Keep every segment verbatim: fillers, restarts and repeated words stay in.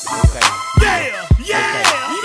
Okay. Yeah, yeah,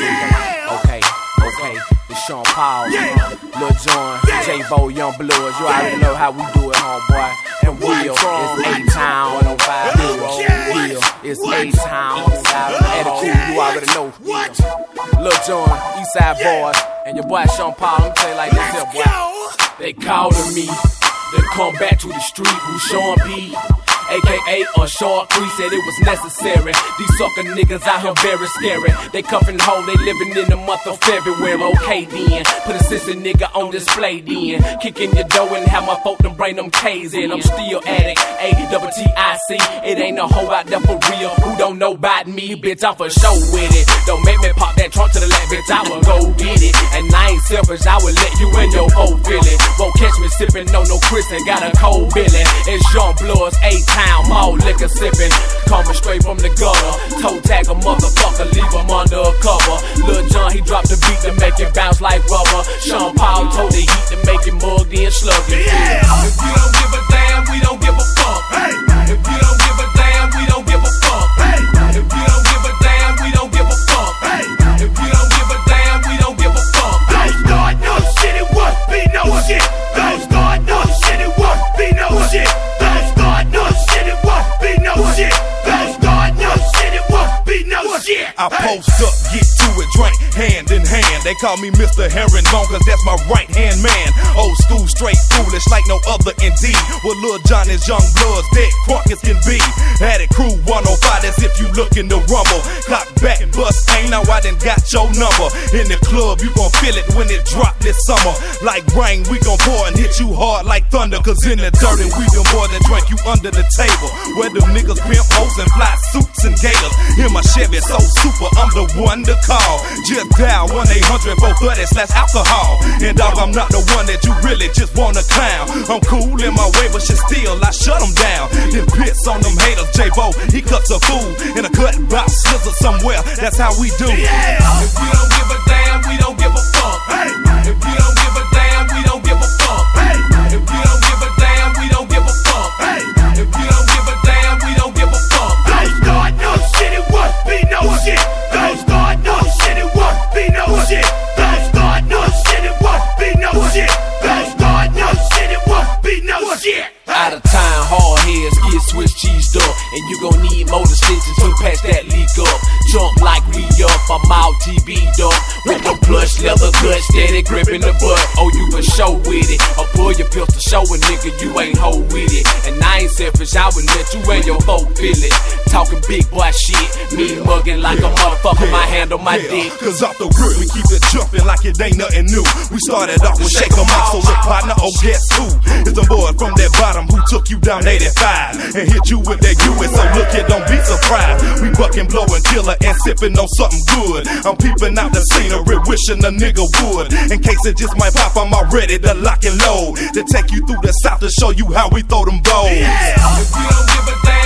yeah. Okay, okay. It's Sean Paul, Yeah. Lil Jon, Yeah. J-Bo, Young Bloods. You already know how we do it, homeboy. And Will, it's A-Town, one oh five Hero. Okay. Will, it's What? A-Town, Attitude, you already know. What? Lil Jon, Eastside Yeah. Boys, and your boy Sean Paul. Let me tell you like this here, Let's boy. go. They calling me to come back to the street. Who Sean P? A K A or Short Creek said it was necessary. These sucker niggas out here very scary. They cuffin' home, they living in the month of February. Okay then, put a sissy nigga on display then. Kick in your door and have my folk them bring them K's in. I'm still addict, A double T I C. It ain't no hoe out there for real who don't know about me. Bitch, I'm for show with it. Don't make me pop that trunk to the left, bitch, I will go get it. And I ain't selfish, I will let you in your whole feeling. Won't catch me sippin' on no Chris and got a cold billy. It's Young Bloods, A-Town, more liquor sippin'. Coming straight from the gutter. Toe tag a motherfucker, leave him under a cover. Lil Jon, he dropped the beat to make it bounce like rubber. Sean Paul told the heat to make it mugged in sluggy. Yeah. If you don't give a damn, we don't give a fuck. Hey. If you don't give a damn, we don't give a fuck. Hey. If you don't give a damn, we don't give a fuck. Hey. If you don't give a damn, we don't give a fuck. Don't start no shit, it won't be no shit. Don't start no shit, it won't be no shit. Don't start no shit, it won't be no shit. Don't start no shit, it won't be no shit. I post up, get to it, drink hand in hand. They call me Mister Herringbone, cause that's my right hand man. Old school, straight foolish, like no other indeed. Well, Lil Jon is Young Bloods, dead crunk as can be. Had it crew one oh five, as if you looking to rumble. Clock back, bust, ain't now I done got your number. In the club, you gon' feel it when it drop this summer. Like rain, we gon' pour and hit you hard like thunder. Cause in the dirt, and we the more than drink you under the table. Where them niggas pimp hoes and fly suits and gators. In my Chevy, so super, I'm the one to call. Just dial one eight hundred four thirty slash alcohol. And dog, I'm not the one that you really just wanna clown. I'm cool in my way, but shit still, I shut them down. Then pits on them haters, J-Bo, he cuts a fool. In a cut box, scissor somewhere, that's how we do. Yeah. If you don't give a damn, we don't give a fuck. Hey. If you don't give a damn, we don't give a fuck. Hey. If you don't give a damn, we don't give a fuck. Hey. If you don't give a damn, we don't give a fuck. Don't start no shit, it won't be no shit. Don't start no shit, it won't be no shit. Don't start no shit, it won't be no shit. Don't start no shit, it won't be no shit. Out of time, hard heads get Swiss cheesed up. And you gon' need motor stitches to patch that leak up. Jump like we up, I'm out T V'd up. With the plush leather gut, steady gripping the butt. Oh, you for show with it. Or pull your pistol, show a nigga you ain't hoe with it. And I ain't selfish, I would let you and your folk feel it. Talking big boy shit, me mugging like a motherfucker, my hand on my Yeah, dick. cause off the rip, we keep it jumping like it ain't nothing new. We started off with Shake 'em Out, so look partner, oh guess who? It's the boy from that bottom who took you down eighty-five and hit you with that U S, so look here, don't be surprised. We bucking, blowing, killer, and sipping on something good. I'm peeping out the scenery, wishing a nigga would. In case it just might pop, I'm already to lock and load. To take you through the south to show you how we throw them bows. Yeah. If you don't give a damn,